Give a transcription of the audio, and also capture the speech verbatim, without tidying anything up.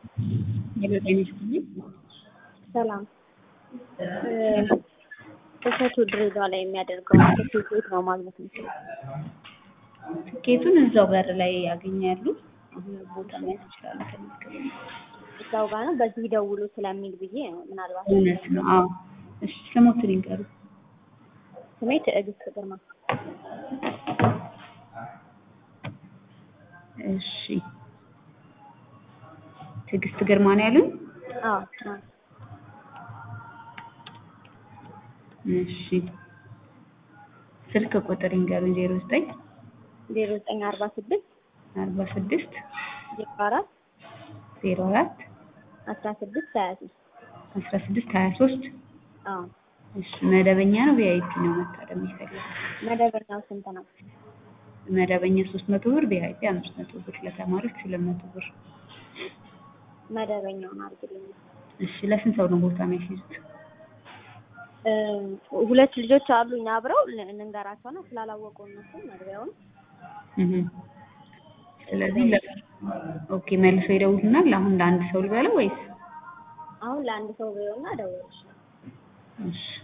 የለጤና ይስጥልኝ። ሰላም እሸቱ ድሬዳዋ ላይ የሚያደርገው ትኬት ነው ማግኘት የምችለው። ትኬቱን እዛው በር ላይ ያገኛሉ። ቦታ ማየት ይችላሉ። ተመዝግበው እዛው ጋር ነው። በዚህ ደውሉ ስለሚል ብዬ ነው። ምናልባት እውነት ነው። አዎ እሺ፣ ስሞትን ይንገሩ። ስሜ ትዕግስት ግርማ። እሺ፣ ትዕግስት ግርማ ነው ያሉን? አዎ አዎ። እሺ፣ ስልክ ቁጥር ይንገሩን። ዜሮ ዘጠኝ ዜሮ ዘጠኝ አርባ ስድስት አርባ ስድስት ዜሮ አራት ዜሮ አራት አስራ ስድስት ሀያ ሶስት አስራ ስድስት ሀያ ሶስት አዎ። እሺ፣ መደበኛ ነው ቪአይፒ ነው መታደም ይፈልጋል? መደበኛው ስንት ነው? መደበኛ ሶስት መቶ ብር፣ ቪአይፒ አምስት መቶ ብር፣ ለተማሪዎች ሁለት መቶ ብር። መደበኛውን አድርግልኝ። እሺ፣ ለስንት ሰው ነው ቦታ የሚያስይዙት? ሁለት ልጆች አሉኝ አብረው እንንገራቸውና ስላላወቁ እነሱ መግቢያውን እህ ስለዚህ ለ ኦኬ መልሶ ይደውሉናል። አሁን ለአንድ ሰው ልበለው ወይስ? አሁን ለአንድ ሰው ቢሆንና ደውልሽ። እሺ